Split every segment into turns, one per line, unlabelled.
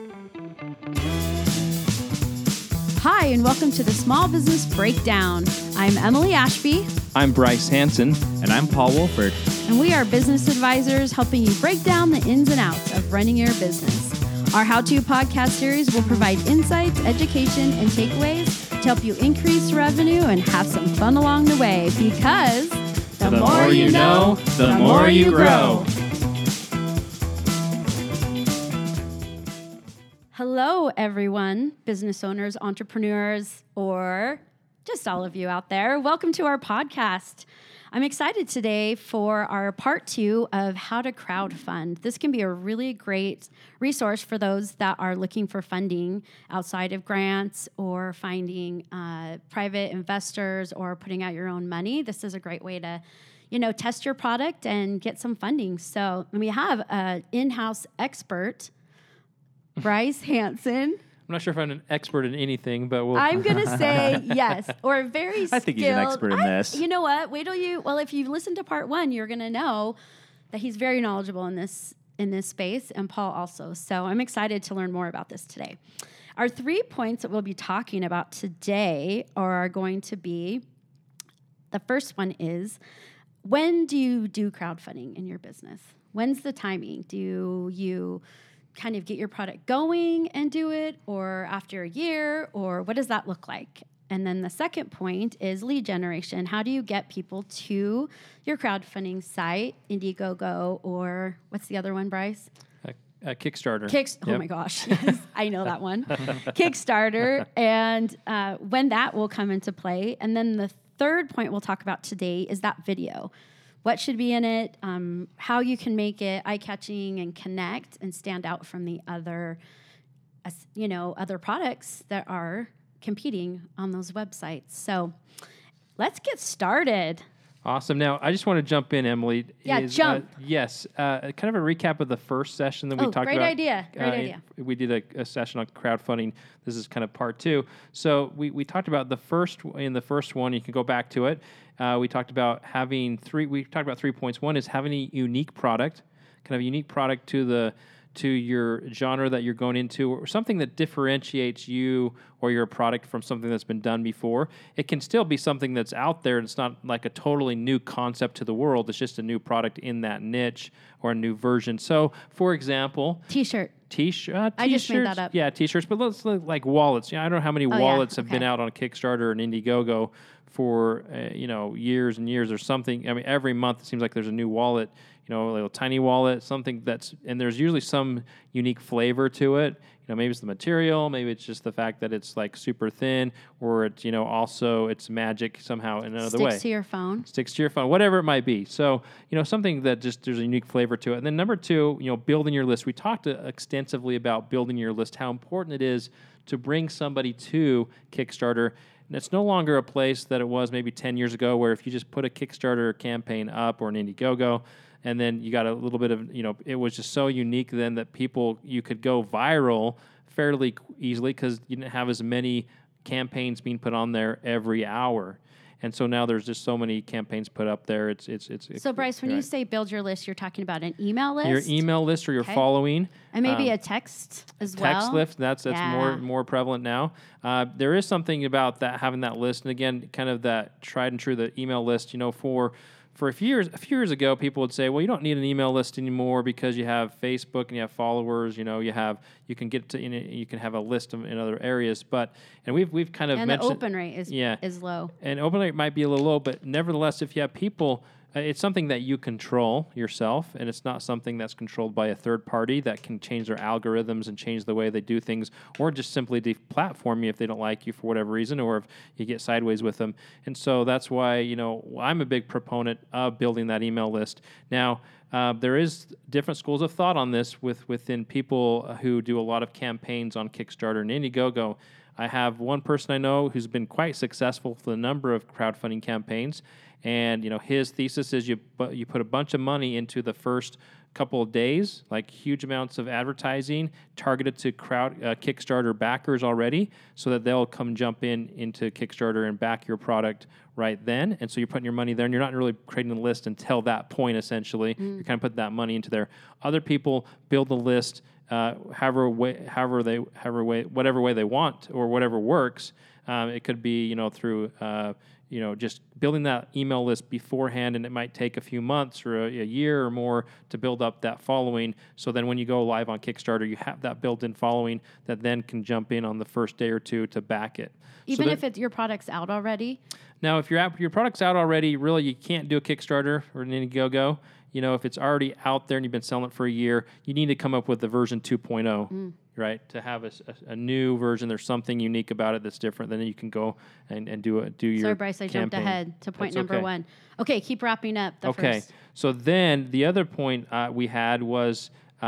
Hi, and welcome to the Small Business Breakdown. I'm Emily Ashby.
I'm Bryce Hanson.
And I'm Paul Wolford.
And we are business advisors helping you break down the ins and outs of running your business. Our how-to podcast series will provide insights, education, and takeaways to help you increase revenue and have some fun along the way, because the more you know, the more you grow. Hello, everyone, business owners, entrepreneurs, or just all of you out there. Welcome to our podcast. I'm excited today for our part 2 of how to crowdfund. This can be a really great resource for those that are looking for funding outside of grants or finding private investors or putting out your own money. This is a great way to, test your product and get some funding. So we have an in-house expert, Bryce Hanson.
I'm not sure if I'm an expert in anything, but
I'm going to say yes, or very skilled.
I think he's an expert in this.
You know what? If you listen to part 1, you're going to know that he's very knowledgeable in this space, and Paul also. So I'm excited to learn more about this today. Our 3 points that we'll be talking about today are going to be, the first one is, when do you do crowdfunding in your business? When's the timing? Do you kind of get your product going and do it, or after a year, or what does that look like? And then the second point is lead generation. How do you get people to your crowdfunding site, Indiegogo, or what's the other one, Bryce?
Kickstarter.
Yep. Oh my gosh, yes, I know that one. Kickstarter, and when that will come into play. And then the third point we'll talk about today is that video. What should be in it, how you can make it eye-catching and connect and stand out from the other products that are competing on those websites. So let's get started.
Awesome. Now, I just want to jump in, Emily.
Yeah, jump.
Yes. Kind of a recap of the first session that we talked
great
about.
Idea. Great idea.
We did a session on crowdfunding. This is kind of part 2. So we talked about the first one. You can go back to it. We talked about having 3 points. One is having a unique product, kind of a unique product to your genre that you're going into, or something that differentiates you or your product from something that's been done before. It can still be something that's out there, and it's not like a totally new concept to the world. It's just a new product in that niche or a new version. So, for example...
T-shirt.
I
just made that up.
Yeah, T-shirts, but let's look like wallets. I don't know how many wallets have been out on Kickstarter and Indiegogo for years and years or something. I mean, every month it seems like there's a new wallet, a little tiny wallet, something and there's usually some unique flavor to it. Maybe it's the material, maybe it's just the fact that it's like super thin, or it's, also it's magic somehow in another way.
Sticks to your phone,
whatever it might be. So, something that just there's a unique flavor to it. And then number 2, building your list. We talked extensively about building your list, how important it is to bring somebody to Kickstarter. And it's no longer a place that it was maybe 10 years ago, where if you just put a Kickstarter campaign up or an Indiegogo, and then you got a little bit of, it was just so unique then that you could go viral fairly easily because you didn't have as many campaigns being put on there every hour. And so now there's just so many campaigns put up there. It's
So, Bryce, when you say build your list, you're talking about an email list?
Your email list or your following.
And maybe a text as well?
Text list, that's more prevalent now. There is something about having that list. And again, kind of that tried and true, the email list, for a few years ago, people would say, well, you don't need an email list anymore because you have Facebook and you have followers. You can have a list in other areas. And we've kind of mentioned,
the open rate is low.
And open rate might be a little low, but nevertheless, if you have people, it's something that you control yourself, and it's not something that's controlled by a third party that can change their algorithms and change the way they do things, or just simply deplatform you if they don't like you for whatever reason, or if you get sideways with them. And so that's why, I'm a big proponent of building that email list. Now, there is different schools of thought on this within people who do a lot of campaigns on Kickstarter and Indiegogo. I have one person I know who's been quite successful for a number of crowdfunding campaigns, and his thesis is you put a bunch of money into the first couple of days, like huge amounts of advertising targeted to Kickstarter backers already, so that they'll come jump into Kickstarter and back your product right then. And so you're putting your money there, and you're not really creating a list until that point. Essentially, you're kind of putting that money into there. Other people build the list whatever way they want, or whatever works. It could be through just building that email list beforehand, and it might take a few months or a year or more to build up that following. So then when you go live on Kickstarter, you have that built-in following that then can jump in on the first day or two to back it.
Even if your product's out already?
Now, if your product's out already, really you can't do a Kickstarter or an Indiegogo. If it's already out there and you've been selling it for a year, you need to come up with the version 2.0. Right, to have a new version. There's something unique about it that's different. Then you can go and do your
Sorry, Bryce, I jumped ahead to point number one. Okay, keep wrapping up the first.
So then the other point we had was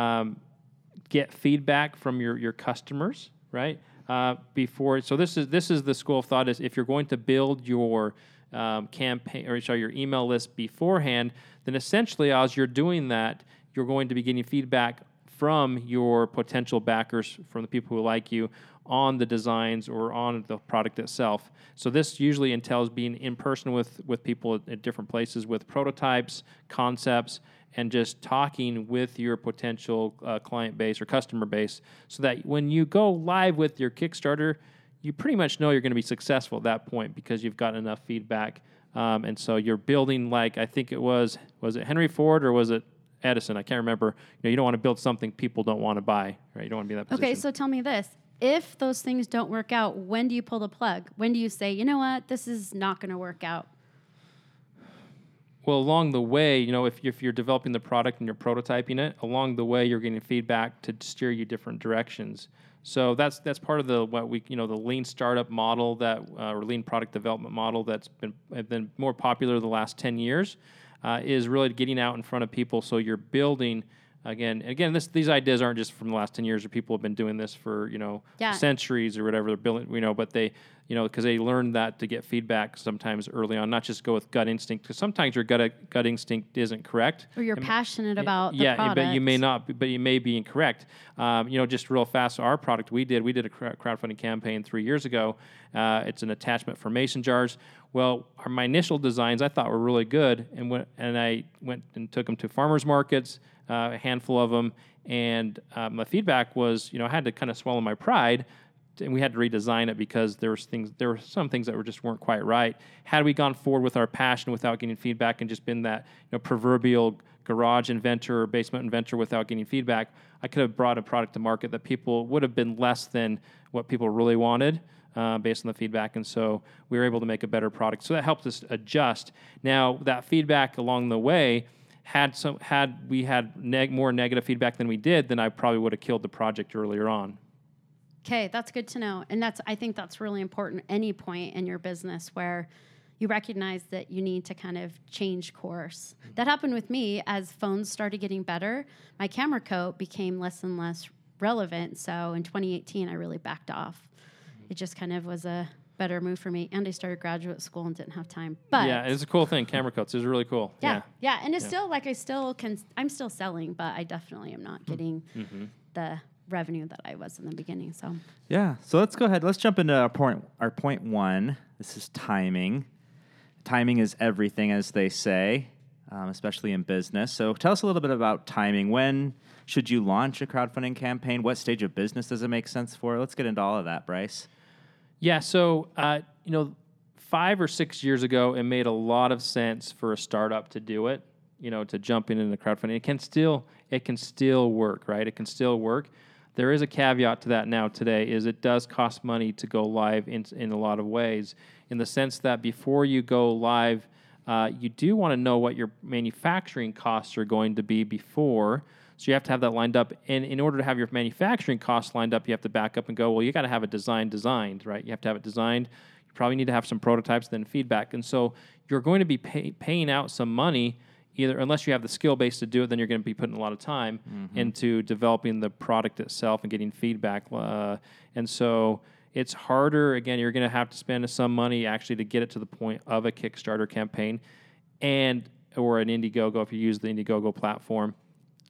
get feedback from your customers, right? Before, so this is the school of thought is if you're going to build your campaign or your email list beforehand, then essentially as you're doing that, you're going to be getting feedback from your potential backers, from the people who like you, on the designs or on the product itself. So this usually entails being in person with people at different places with prototypes, concepts, and just talking with your potential client base or customer base, so that when you go live with your Kickstarter, you pretty much know you're going to be successful at that point because you've got enough feedback. And so you're building, like, I think it was it Henry Ford or was it Edison? I can't remember. You don't want to build something people don't want to buy, right? You don't want to be in that position.
Okay, so tell me this. If those things don't work out, when do you pull the plug? When do you say, you know what, this is not going to work out?
Well, along the way, if you're developing the product and you're prototyping it, along the way you're getting feedback to steer you different directions. So that's part of the lean startup model or lean product development model that's been more popular the last 10 years. Is really getting out in front of people. So you're building, again, these ideas aren't just from the last 10 years, or people have been doing this for, centuries or whatever. They're building, but they, because they learned that to get feedback sometimes early on, not just go with gut instinct, because sometimes your gut instinct isn't correct.
Or you're passionate about the product.
But you may not, but you may be incorrect. Just real fast, our product we did a crowdfunding campaign 3 years ago. It's an attachment for mason jars. Well, my initial designs I thought were really good, and I went and took them to farmers markets, a handful of them, and my feedback was, I had to kind of swallow my pride, and we had to redesign it because there were some things that weren't quite right. Had we gone forward with our passion without getting feedback and just been that proverbial garage inventor or basement inventor without getting feedback, I could have brought a product to market that people would have been less than what people really wanted. Based on the feedback, and so we were able to make a better product. So that helped us adjust. Now, that feedback along the way, had we had more negative feedback than we did, then I probably would have killed the project earlier on.
Okay, that's good to know. And I think that's really important at any point in your business where you recognize that you need to kind of change course. That happened with me as phones started getting better. My camera coat became less and less relevant. So in 2018, I really backed off. It just kind of was a better move for me. And I started graduate school and didn't have time. But
yeah, it's a cool thing. Camera coats is really cool.
Yeah. And it's still I'm still selling, but I definitely am not getting the revenue that I was in the beginning. So
yeah. So let's go ahead. Let's jump into our point one. This is timing. Timing is everything, as they say, especially in business. So tell us a little bit about timing. When should you launch a crowdfunding campaign? What stage of business does it make sense for? Let's get into all of that, Bryce.
Yeah, so 5 or 6 years ago, it made a lot of sense for a startup to do it. To jump into crowdfunding. It can still work, right? It can still work. There is a caveat to that now today, is it does cost money to go live in a lot of ways, in the sense that before you go live, you do want to know what your manufacturing costs are going to be before. So you have to have that lined up. And in order to have your manufacturing costs lined up, you have to back up and go, well, you got to have a design designed, right? You have to have it designed. You probably need to have some prototypes, then feedback. And so you're going to be paying out some money, either unless you have the skill base to do it, then you're going to be putting a lot of time into developing the product itself and getting feedback. And so it's harder. Again, you're going to have to spend some money actually to get it to the point of a Kickstarter campaign or an Indiegogo if you use the Indiegogo platform.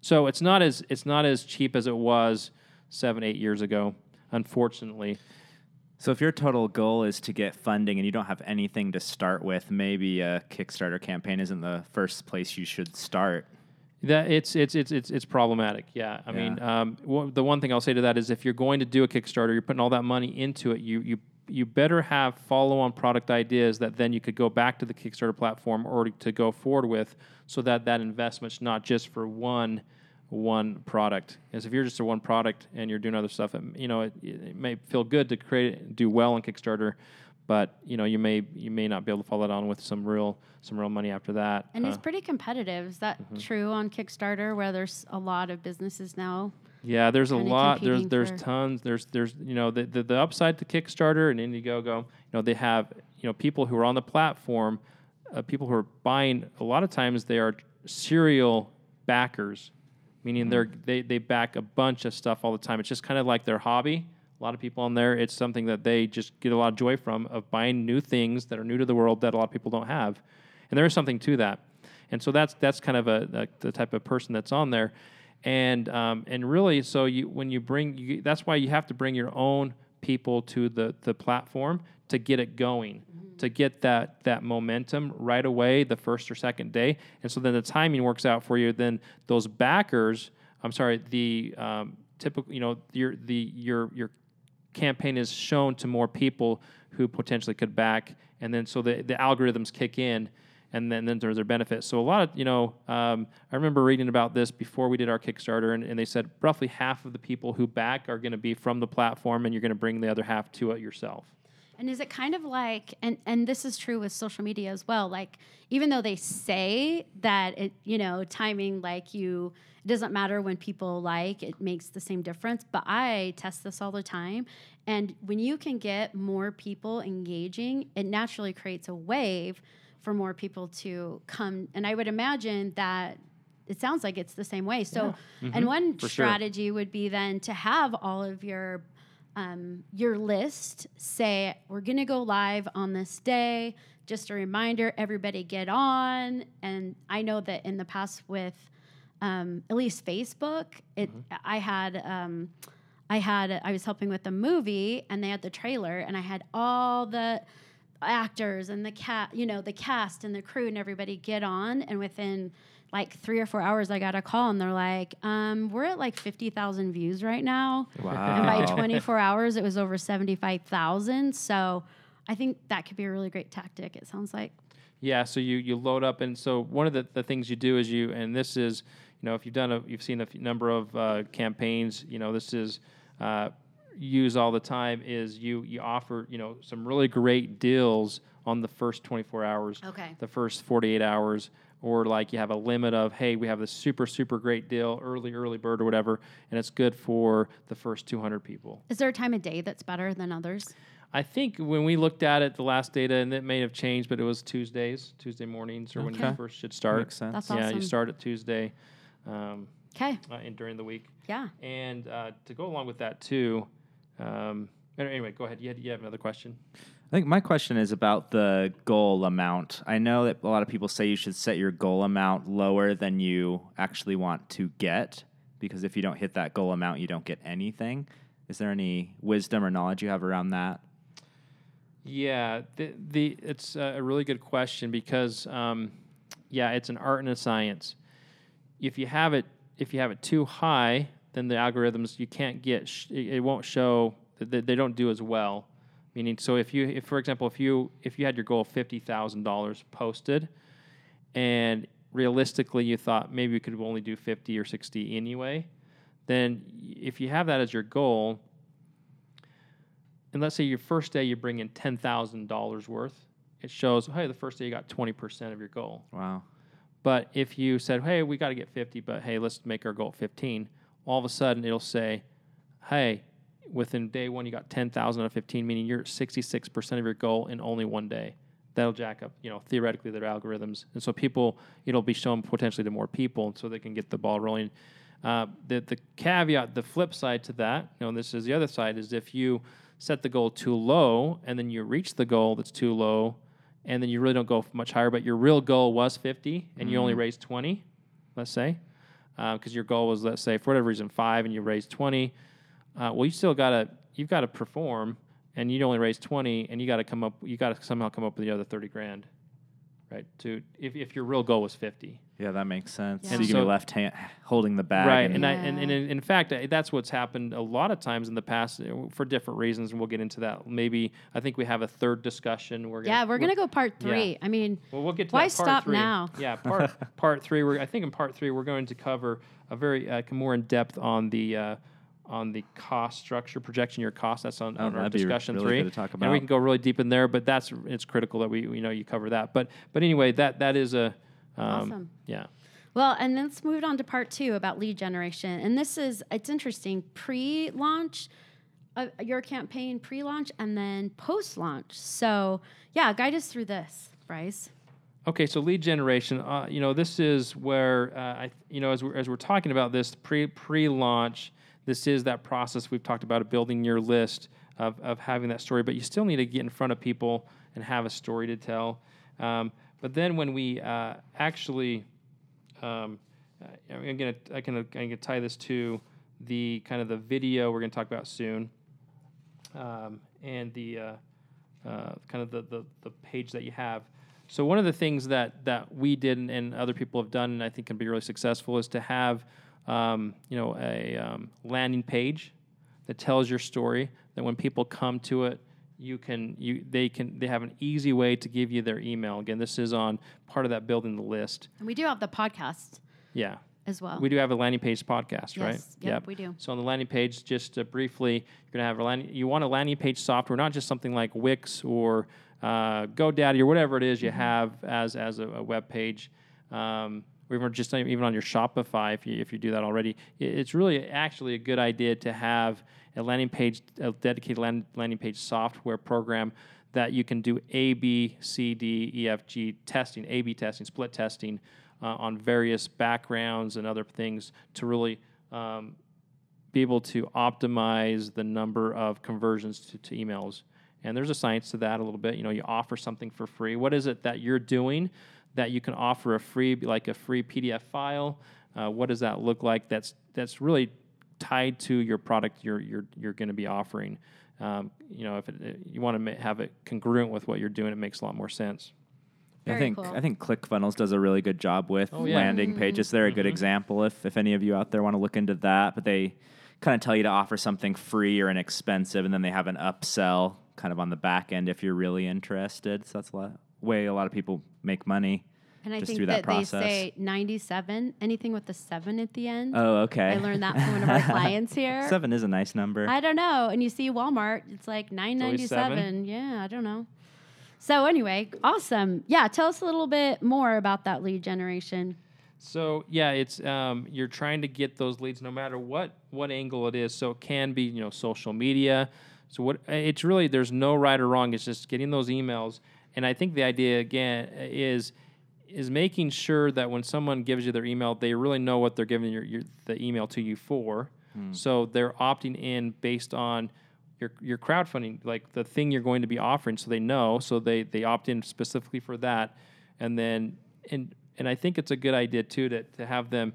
So it's not as cheap as it was 7-8 years ago, unfortunately.
So if your total goal is to get funding and you don't have anything to start with, maybe a Kickstarter campaign isn't the first place you should start.
That it's problematic. Yeah, I mean, the one thing I'll say to that is if you're going to do a Kickstarter, you're putting all that money into it. You better have follow-on product ideas that then you could go back to the Kickstarter platform or to go forward with, so that investment's not just for one product. Because if you're just a one product and you're doing other stuff, it may feel good to do well on Kickstarter, but you may not be able to follow that on with some real money after that.
And it's pretty competitive. Is that true on Kickstarter, where there's a lot of businesses now?
Yeah, there's a lot. There's
for...
tons. There's the upside to Kickstarter and Indiegogo. They have people who are on the platform, people who are buying. A lot of times they are serial backers, meaning they back a bunch of stuff all the time. It's just kind of like their hobby. A lot of people on there, it's something that they just get a lot of joy from, of buying new things that are new to the world that a lot of people don't have, and there is something to that. And so that's kind of the type of person that's on there. And really, so that's why you have to bring your own people to the platform to get it going, to get that momentum right away, the first or second day. And so then the timing works out for you. Then those backers, the typical, your campaign is shown to more people who potentially could back, and then so the algorithms kick in. And then there's their benefits. So a lot of, I remember reading about this before we did our Kickstarter, and they said roughly half of the people who back are going to be from the platform, and you're going to bring the other half to it yourself.
And is it kind of like, and this is true with social media as well, like even though they say that timing, it doesn't matter when people it makes the same difference, but I test this all the time. And when you can get more people engaging, it naturally creates a wave for more people to come. And I would imagine that it sounds like it's the same way. So, and one strategy would be then to have all of your list say, we're going to go live on this day. Just a reminder, everybody get on. And I know that in the past with at least Facebook, I was helping with a movie and they had the trailer and I had all the actors and the cast and the crew and everybody get on, and within 3 or 4 hours I got a call and they're like, we're at 50,000 views right now.
Wow.
And by 24 hours it was over 75,000. So I think that could be a really great tactic, it sounds like.
Yeah, so you load up, and so one of the things you do is and this is, if you've seen a number of campaigns, this is use all the time, is you offer some really great deals on the first 24 hours, the first 48 hours, or you have a limit of, hey, we have this super great deal, early bird or whatever, and it's good for the first 200 people.
Is there a time of day that's better than others?
I think when we looked at it, the last data, and it may have changed, but it was Tuesday mornings, or when you first should start.
Makes sense.
That's
yeah,
awesome.
You start at Tuesday. During the week.
Yeah.
And to go along with that too. Anyway, go ahead. You have another question?
I think my question is about the goal amount. I know that a lot of people say you should set your goal amount lower than you actually want to get, because if you don't hit that goal amount, you don't get anything. Is there any wisdom or knowledge you have around that?
Yeah, it's a really good question because, it's an art and a science. If you have it too high, then the algorithms you can't get. It won't show. They don't do as well. Meaning, so if for example, if you had your goal of $50,000 posted, and realistically you thought maybe we could only do 50 or 60 anyway, then if you have that as your goal, and let's say your first day you bring in $10,000 worth, it shows, hey, the first day you got 20% of your goal.
Wow.
But if you said, hey, we got to get 50, but hey, let's make our goal 15, all of a sudden it'll say, hey, within day one you got 10,000 out of 15, meaning you're at 66% of your goal in only one day. That'll jack up, theoretically their algorithms. And so it'll be shown potentially to more people so they can get the ball rolling. The caveat, the flip side to that, this is the other side, is if you set the goal too low and then you reach the goal that's too low, and then you really don't go much higher, but your real goal was 50 and you only raised 20, let's say, because your goal was, let's say, for whatever reason, 5 and you raised 20. Well, you've got to perform, and you only raised 20, and you got to somehow come up with the other 30 grand, right? If your real goal was 50.
Yeah, that makes sense.
Yeah.
So you can
So-
be left hand holding the bag.
Right,
and-
and in fact, that's what's happened a lot of times in the past for different reasons, and we'll get into that. Maybe I think we have a third discussion. We're
gonna go part 3.
Yeah.
I mean,
Well, we'll get to
why
that part
stop
3.
now?
Yeah, part 3. I think in part 3 we're going to cover a very more in depth on the cost structure, projection your cost. That's on our
that'd be
discussion
really
3,
good to talk
and we
about.
can go really deep in there. But it's critical that we you cover that. But anyway, that is a
Awesome.
Yeah.
Well, and then let's move on to part 2 about lead generation. And it's interesting, pre-launch, your campaign pre-launch, and then post-launch. So, yeah, guide us through this, Bryce.
Okay, so lead generation, this is where as we're talking about this pre-launch, this is that process we've talked about of building your list of having that story, but you still need to get in front of people and have a story to tell. But then when we actually I'm gonna tie this to the kind of the video we're gonna talk about soon, and the kind of the page that you have. So one of the things that we did and other people have done, and I think can be really successful, is to have a landing page that tells your story. That when people come to it, they have an easy way to give you their email. Again, this is on part of that building the list.
And we do have the podcast
Yeah.
as well.
We do have a landing page podcast, right?
Yes. Yep, we do.
So on the landing page, just briefly, you're going to have you want a landing page software, not just something like Wix or GoDaddy or whatever it is you have as a web page, or even on your Shopify if you do that already. It's really actually a good idea to have a dedicated landing page software program that you can do A, B, C, D, E, F, G testing, A/B testing, split testing on various backgrounds and other things to really be able to optimize the number of conversions to emails. And there's a science to that a little bit. You offer something for free. What is it that you're doing that you can offer a free PDF file? What does that look like? That's really tied to your product you're going to be offering. If you want to have it congruent with what you're doing, it makes a lot more sense.
Very
I
cool.
think ClickFunnels does a really good job with
yeah.
landing pages. They're a good example if any of you out there want to look into that. But they kind of tell you to offer something free or inexpensive, and then they have an upsell kind of on the back end if you're really interested. So that's way a lot of people make money.
And I
just
think
through that
that they
process.
say 97, anything with the 7 at the end.
Oh, okay.
I learned that from one of our clients here.
7 is a nice number.
I don't know. And you see Walmart, it's like
always
$9.97. Yeah, I don't know. So anyway, awesome. Yeah, tell us a little bit more about that lead generation.
So yeah, it's you're trying to get those leads no matter what angle it is. So it can be social media. So it's really, there's no right or wrong. It's just getting those emails. And I think the idea again is making sure that when someone gives you their email, they really know what they're giving the email to you for. So they're opting in based on your crowdfunding, like the thing you're going to be offering, so they know. So they opt in specifically for that, and then and I think it's a good idea too to have them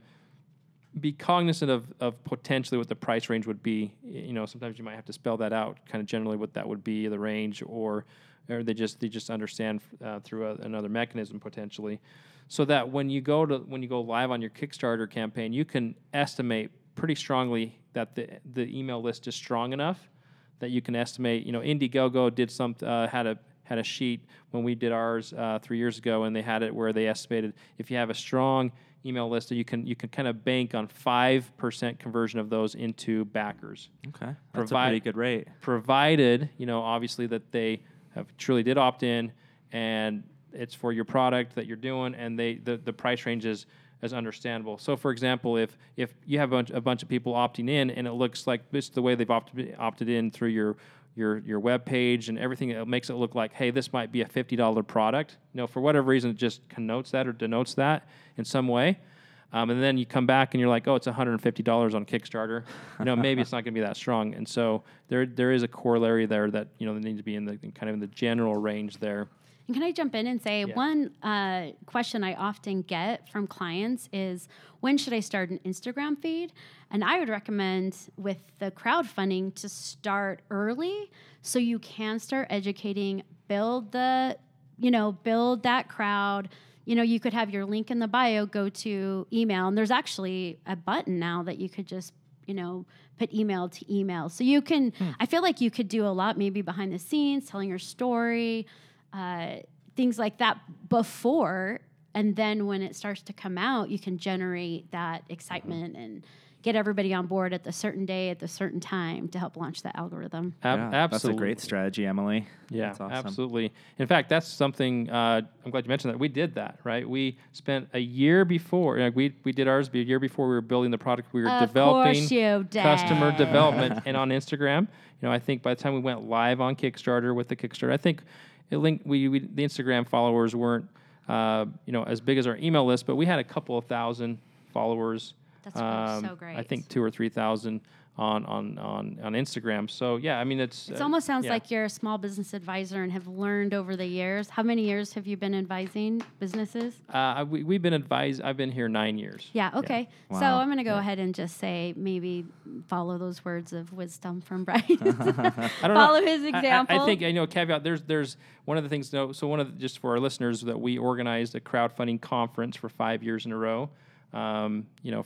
be cognizant of potentially what the price range would be. Sometimes you might have to spell that out, kind of generally what that would be, the range, or they just understand through another mechanism potentially, so that when you go live on your Kickstarter campaign, you can estimate pretty strongly that the email list is strong enough that you can estimate. Indiegogo did had a sheet when we did ours 3 years ago, and they had it where they estimated if you have a strong email list, you can kind of bank on 5% conversion of those into backers.
Okay, that's a pretty good rate.
Provided, obviously that they truly did opt in, and it's for your product that you're doing, and the price range is understandable. So, for example, if you have a bunch of people opting in, and it looks like this is the way they've opted in through your web page and everything, it makes it look like, hey, this might be a $50 product. For whatever reason, it just connotes that or denotes that in some way. And then you come back and you're like, oh, it's $150 on Kickstarter. Maybe it's not going to be that strong. And so there is a corollary there that they need to be in the general range there.
And can I jump in and say one question I often get from clients is, when should I start an Instagram feed? And I would recommend with the crowdfunding to start early so you can start educating, build that crowd. You could have your link in the bio go to email. And there's actually a button now that you could just, put email to email. So you can, I feel like you could do a lot maybe behind the scenes, telling your story, things like that before. And then when it starts to come out, you can generate that excitement and get everybody on board at the certain day, at the certain time to help launch that algorithm.
Absolutely.
That's a great strategy, Emily.
Yeah,
that's awesome.
Absolutely. In fact, that's something, I'm glad you mentioned that. We did that, right? We spent a year before, we did ours a year before we were building the product. We were developing customer development and on Instagram. I think by the time we went live on Kickstarter with the Kickstarter, I think the Instagram followers weren't, as big as our email list, but we had a couple of thousand followers.
That's so great.
I think 2,000 or 3,000 on Instagram. So yeah, I mean it
almost sounds like you're a small business advisor and have learned over the years. How many years have you been advising businesses?
We've been advised. I've been here 9 years.
Yeah. Okay.
Yeah. Wow.
So I'm going to go ahead and just say maybe follow those words of wisdom from Brian. Follow his example.
I think caveat. There's one of the things. Just for our listeners, that we organized a crowdfunding conference for 5 years in a row. From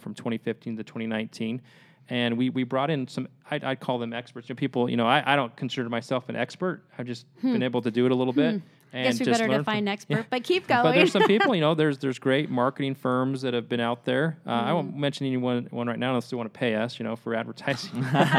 2015 to 2019. And we brought in some, I'd call them experts. People, I don't consider myself an expert. I've just been able to do it a little bit. And
guess we better define expert, but keep going.
But there's some people, there's great marketing firms that have been out there. I won't mention anyone right now unless they want to pay us, for advertising.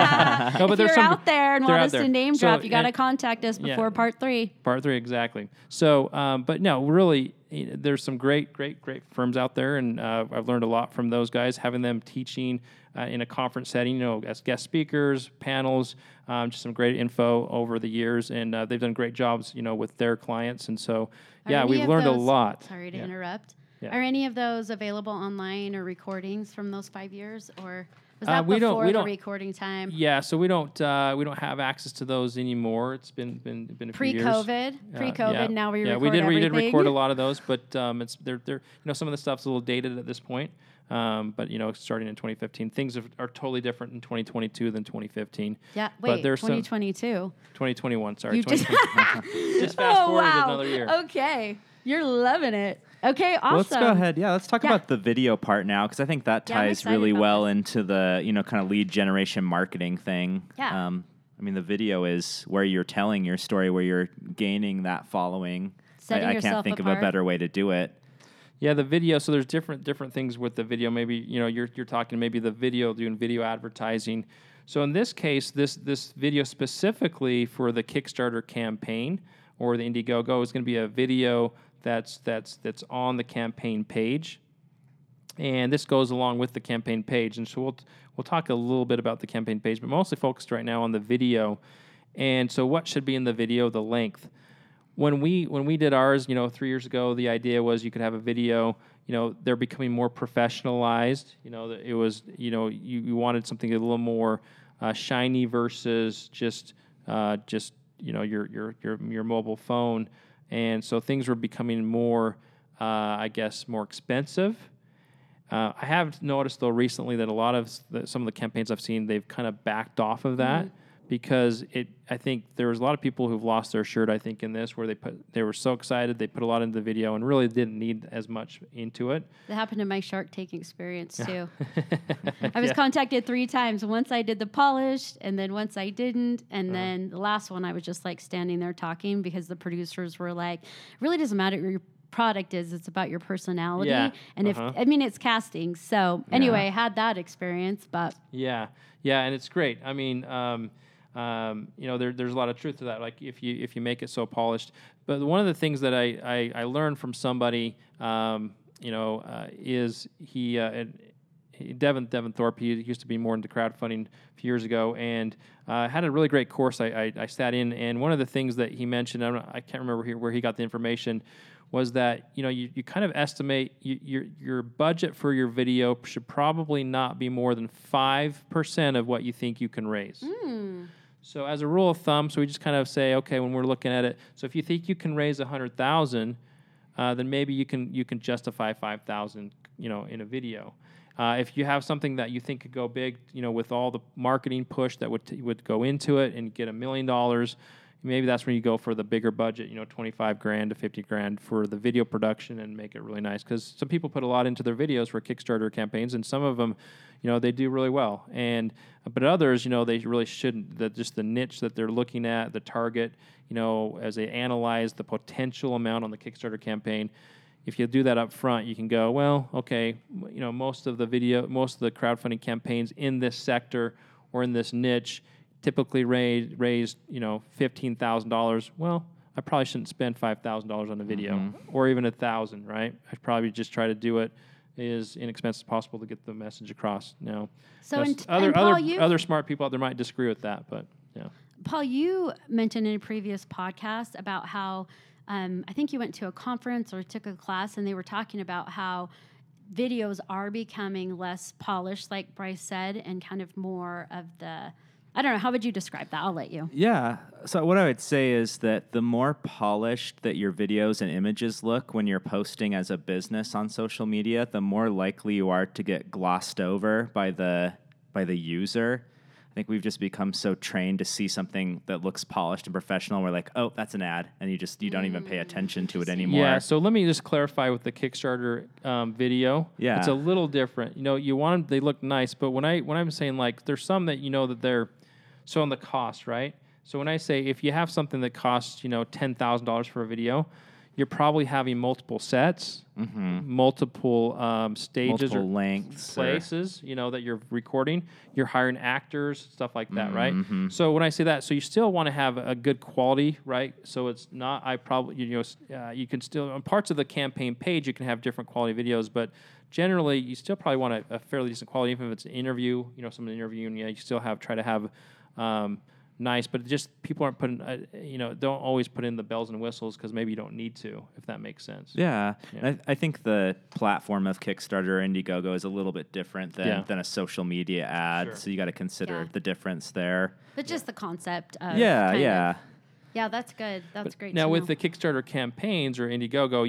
No, but if you're out there and want us to name drop, you got to contact us before part 3.
Part 3, exactly. So, but no, really, there's some great firms out there, and I've learned a lot from those guys, having them teaching in a conference setting, as guest speakers, panels, just some great info over the years, and they've done great jobs, with their clients, and so we've learned a lot.
Sorry to interrupt. Yeah. Are any of those available online or recordings from those 5 years, or was that before the recording time?
Yeah, so we don't have access to those anymore. It's been a few years.
Pre-COVID. Now we record
we
everything.
did record a lot of those, but they're some of the stuff's a little dated at this point. But starting in 2015, things are totally different in 2022 than 2015.
Yeah, wait, 2022.
2021, sorry.
You just
fast forwarded another year.
Okay, you're loving it. Okay, awesome.
Well, let's go ahead. Yeah, let's talk about the video part now, because I think that ties really well into the kind of lead generation marketing thing.
Yeah.
The video is where you're telling your story, where you're gaining that following. I can't think of a better way to do it.
Yeah, the video. So there's different things with the video. Maybe you're talking maybe the video, doing video advertising. So in this case, this video specifically for the Kickstarter campaign or the Indiegogo is going to be a video that's on the campaign page, and this goes along with the campaign page. And so we'll talk a little bit about the campaign page, but mostly focused right now on the video. And so what should be in the video? The length. When we did ours, 3 years ago, the idea was you could have a video. They're becoming more professionalized. It was you wanted something a little more shiny versus just your mobile phone, and so things were becoming more, more expensive. I have noticed though recently that a lot of some of the campaigns I've seen, they've kind of backed off of that. Because I think there was a lot of people who've lost their shirt, I think, in this, where they were so excited, they put a lot into the video and really didn't need as much into it.
That happened in my Shark Tank experience, too. I was contacted 3 times. Once I did the polished, and then once I didn't, and then the last one I was just like standing there talking because the producers were like, it really doesn't matter what your product is, it's about your personality. Yeah. And it's casting. So anyway, I had that experience, but.
Yeah, and it's great. There's a lot of truth to that. Like if you make it so polished, but one of the things that I learned from somebody, is Devin Thorpe. He used to be more into crowdfunding a few years ago, and had a really great course. I sat in, and one of the things that he mentioned, I can't remember where he got the information, was that you kind of estimate your budget for your video should probably not be more than 5% of what you think you can raise. So as a rule of thumb, so we just kind of say, okay, when we're looking at it, so if you think you can raise 100,000, then maybe you can justify 5,000, in a video. If you have something that you think could go big, with all the marketing push that would go into it and get $1 million, maybe that's when you go for the bigger budget, $25,000 to $50,000 for the video production and make it really nice. Because some people put a lot into their videos for Kickstarter campaigns, and some of them, they do really well. But others, they really shouldn't. Just the niche that they're looking at, the target, as they analyze the potential amount on the Kickstarter campaign. If you do that up front, you can go, well, okay, most of the crowdfunding campaigns in this sector or in this niche typically raised $15,000. Well, I probably shouldn't spend $5,000 on a video or even $1,000, right? I'd probably just try to do it as inexpensive as possible to get the message across.
So
other smart people out there might disagree with that, but yeah.
Paul, you mentioned in a previous podcast about how I think you went to a conference or took a class, and they were talking about how videos are becoming less polished, like Bryce said, and kind of more of the, I don't know, how would you describe that? I'll let you.
Yeah. So what I would say is that the more polished that your videos and images look when you're posting as a business on social media, the more likely you are to get glossed over by the user. I think we've just become so trained to see something that looks polished and professional. We're like, oh, that's an ad. And you don't even pay attention to it anymore.
Yeah, so let me just clarify with the Kickstarter video.
Yeah.
It's a little different. You want them, they look nice, but when I'm saying, like, there's some that that they're, so on the cost, right? So when I say if you have something that costs, $10,000 for a video, you're probably having multiple sets, multiple stages
multiple
or
lengths,
places, that you're recording. You're hiring actors, stuff like that, right? So when I say that, so you still want to have a good quality, right? So it's not, you can still, on parts of the campaign page, you can have different quality videos, but generally you still probably want a fairly decent quality, even if it's an interview, someone interviewing you, you still try to have nice, but just people aren't putting, don't always put in the bells and whistles because maybe you don't need to, if that makes sense.
Yeah. I think the platform of Kickstarter or Indiegogo is a little bit different than a social media ad, so you got to consider the difference there.
But just the concept of
Yeah,
that's good. That's great.
Now with the Kickstarter campaigns or Indiegogo,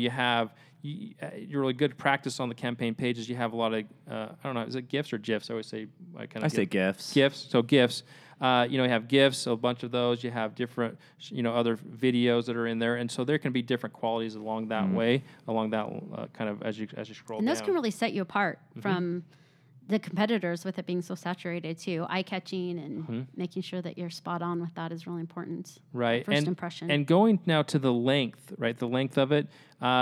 you're really good practice on the campaign pages. You have a lot of, I don't know, is it GIFs or GIFs? I always say,
I say GIFs.
GIFs, so GIFs. You have GIFs, a bunch of those. You have different, other videos that are in there, and so there can be different qualities along that way, along that kind of as you scroll
and
down.
those can really set you apart from the competitors with it being so saturated too. Eye-catching and making sure that you're spot on with that is really important.
Right.
First impression.
And going now to the length, right? The length of it.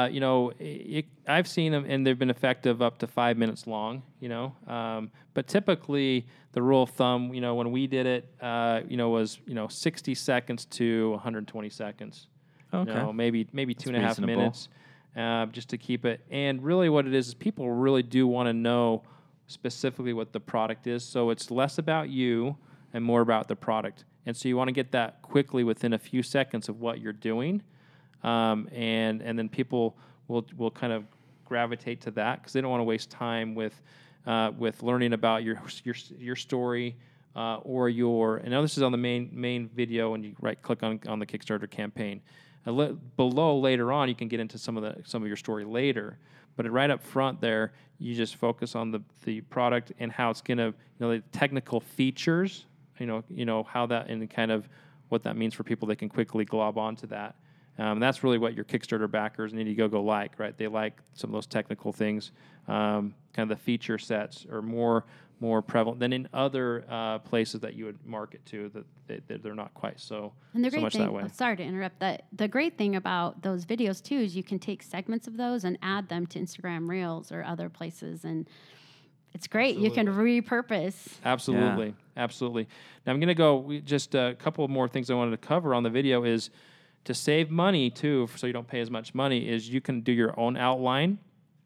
I've seen them, and they've been effective up to 5 minutes long. But typically the rule of thumb, when we did it, was 60 seconds to 120 seconds.
Okay.
Maybe 2.5
reasonable.
minutes, just to keep it. And really, what it is people really do want to know specifically what the product is. So it's less about you and more about the product. And so you want to get that quickly within a few seconds of what you're doing. And then people will kind of gravitate to that because they don't want to waste time with learning about your story or your. And now this is on the main video when you click on the Kickstarter campaign. Below later on, you can get into some of your story later. But right up front there, you just focus on the product and how it's gonna, the technical features, how that and kind of what that means for people. They can quickly glob onto that. That's really what your Kickstarter backers and Indiegogo like, right? They like some of those technical things. Kind of the feature sets are more prevalent than in other places that you would market to that they're not quite so much that way.
Sorry to interrupt. The great thing about those videos too is you can take segments of those and add them to Instagram Reels or other places, and it's great.
Absolutely.
You can repurpose.
Absolutely. Now I'm going to go just a couple more things I wanted to cover on the video is to save money too, so you don't pay as much money. Is you can do your own outline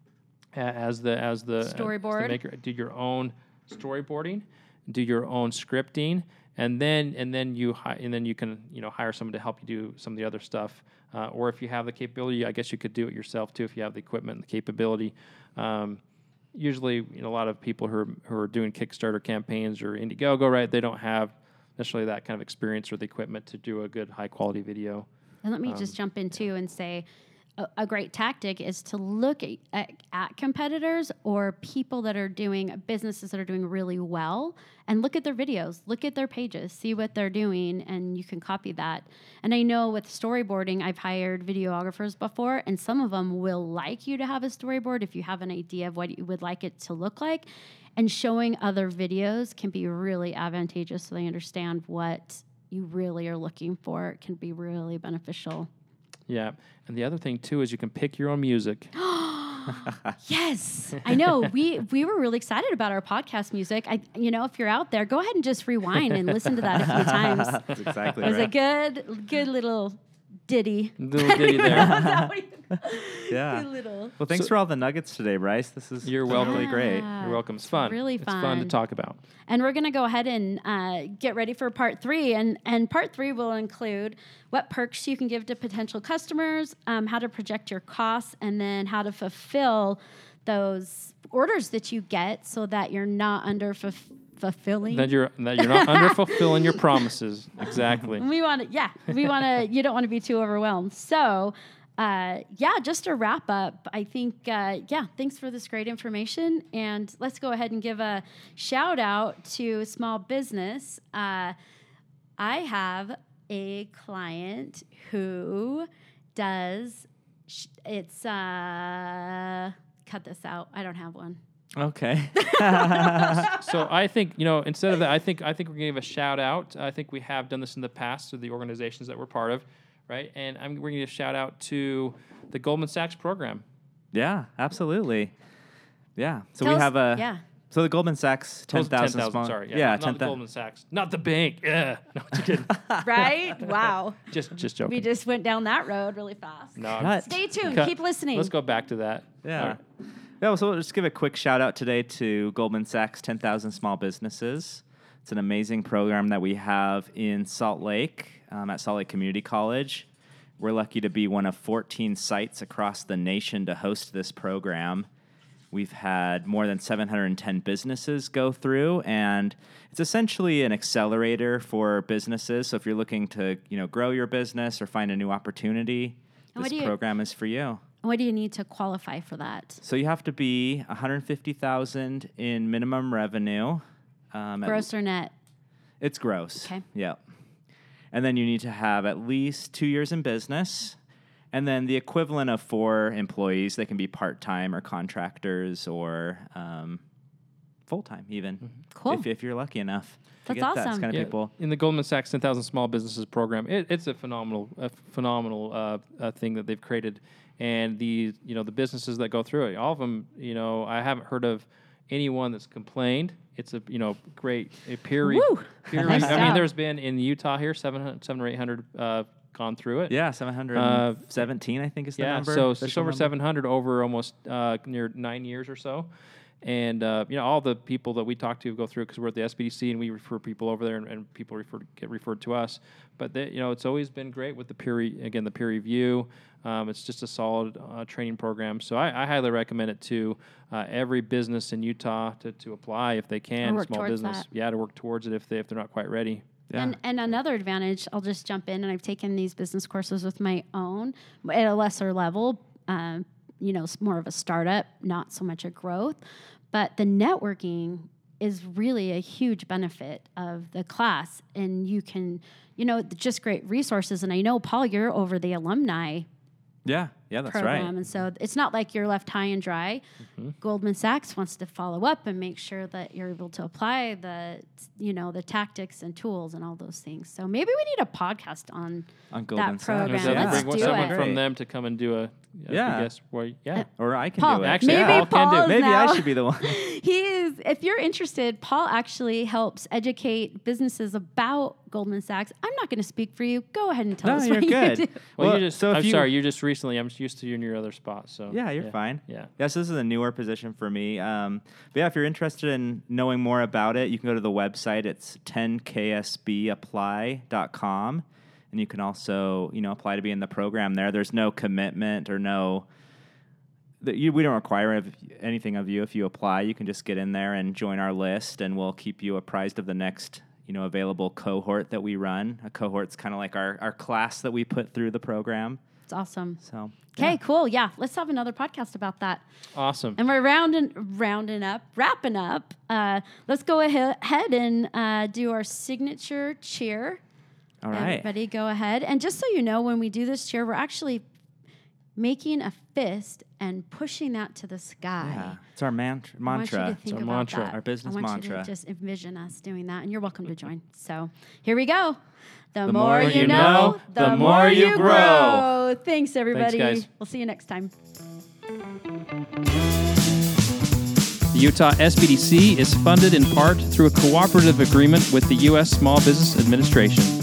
as the
storyboard.
As the maker. Do your own storyboarding, do your own scripting, and then you can hire someone to help you do some of the other stuff. Or if you have the capability, I guess you could do it yourself too if you have the equipment and the capability. Usually, a lot of people who are doing Kickstarter campaigns or Indiegogo, right? They don't have necessarily that kind of experience or the equipment to do a good high quality video.
And let me just jump in too and say a great tactic is to look at competitors or people that are doing businesses that are doing really well and look at their videos, look at their pages, see what they're doing, and you can copy that. And I know with storyboarding, I've hired videographers before, and some of them will like you to have a storyboard if you have an idea of what you would like it to look like. And showing other videos can be really advantageous so they understand what you really are looking for. It can be really beneficial.
Yeah. And the other thing, too, is you can pick your own music.
Yes, I know. We were really excited about our podcast music. If you're out there, go ahead and just rewind and listen to that a few times.
That's exactly
It was
right.
a good little ditty.
Little ditty there.
Yeah.
Good little.
Well, thanks for all the nuggets today, Bryce. This is
You're welcome.
really great.
You're welcome. It's fun.
really
It's fun to
fun.
talk about.
And we're going to go ahead and get ready for part 3. And part 3 will include what perks you can give to potential customers, how to project your costs, and then how to fulfill those orders that you get so that you're not fulfilling.
That you're not under fulfilling your promises. Exactly.
You don't want to be too overwhelmed. So, just to wrap up, I think, thanks for this great information. And let's go ahead and give a shout out to small business. I have a client who does, cut this out. I don't have one.
Okay.
So I think, instead of that, I think we're going to give a shout out. I think we have done this in the past to the organizations that we're part of, right? And we're going to give a shout out to the Goldman Sachs program.
Yeah, absolutely. Yeah. So
Tell
we
us-
have
yeah.
So the Goldman Sachs 10,000 small.
Sorry.
Yeah,
not the
10,000.
Goldman Sachs. Not the bank. Yeah. No, just kidding.
Right? Wow.
just joking.
We just went down that road really fast.
No,
Cut.
Stay tuned.
Cut.
Keep listening.
Let's go back to that.
Yeah.
All right.
Yeah, so we'll just give a quick shout out today to Goldman Sachs 10,000 Small Businesses. It's an amazing program that we have in Salt Lake, at Salt Lake Community College. We're lucky to be one of 14 sites across the nation to host this program. We've had more than 710 businesses go through, and it's essentially an accelerator for businesses. So if you're looking to, grow your business or find a new opportunity,
And
this
what do you-
program is for you.
What do you need to qualify for that?
So you have to be $150,000 in minimum revenue.
Gross or net?
It's gross.
Okay.
Yeah. And then you need to have at least 2 years in business. And then the equivalent of 4 employees. They can be part-time or contractors or full-time even.
Cool.
If you're lucky enough to
That's
get that
awesome.
kind of people.
In the Goldman Sachs 10,000 Small Businesses program, it's a phenomenal thing that they've created. And the businesses that go through it, all of them, I haven't heard of anyone that's complained. It's a great peer
Woo!
peer.
Nice
I mean,
job.
there's been in Utah here 700 or 800 gone through it.
Yeah, 717, I think is the
Yeah,
number.
so just
official
over
number.
700 over almost near 9 years or so. And, all the people that we talk to go through because we're at the SBDC and we refer people over there and people get referred to us. But, it's always been great with the peer review. It's just a solid training program. So I highly recommend it to every business in Utah to apply if they can.
Or work
Small
towards
business.
that.
Yeah, to work towards it if they're not quite ready.
Yeah.
And another advantage, I'll just jump in, and I've taken these business courses with my own at a lesser level, it's more of a startup, not so much a growth. But the networking is really a huge benefit of the class. And you can, just great resources. And I know, Paul, you're over the alumni
Yeah, that's
program.
right.
And so it's not like you're left high and dry.
Mm-hmm.
Goldman Sachs wants to follow up and make sure that you're able to apply the tactics and tools and all those things. So maybe we need a podcast on
Goldman
that program.
Sachs.
Maybe
Let's
bring
do
someone
it.
from them to come and do a
Yeah.
guest. Yeah.
Or I can
Paul,
do it.
Actually,
maybe
Paul can do it.
Paul's
Maybe
now.
I should be the one.
If you're interested, Paul actually helps educate businesses about Goldman Sachs. I'm not going to speak for you. Go ahead and tell
No,
us
you're
what
good.
you do.
Well,
Well,
you just.
so if
I'm
you-
sorry. You just recently. I'm used to you in your other spot. So
Yeah, you're fine.
Yeah.
Yes, this is a newer position for me. But yeah, if you're interested in knowing more about it, you can go to the website. It's 10ksbapply.com. And you can also, apply to be in the program there. There's no commitment or we don't require anything of you. If you apply, you can just get in there and join our list, and we'll keep you apprised of the next, available cohort that we run. A cohort's kind of like our class that we put through the program.
It's awesome.
So
Okay, cool. Yeah, let's have another podcast about that.
Awesome.
And we're wrapping up. Let's go ahead and do our signature cheer.
All right.
Everybody go ahead. And just so you know, when we do this cheer, we're actually making a fist and pushing that to the sky.
Yeah, it's our mantra.
I want you to think
It's our
about
mantra.
that.
Our business
I want
mantra.
you to just envision us doing that, and you're welcome to join. So here we go. The
more
more
you
you
know,
know,
the more you grow.
Thanks, everybody.
guys.
We'll see you next time.
The Utah SBDC is funded in part through a cooperative agreement with the U.S. Small Business Administration.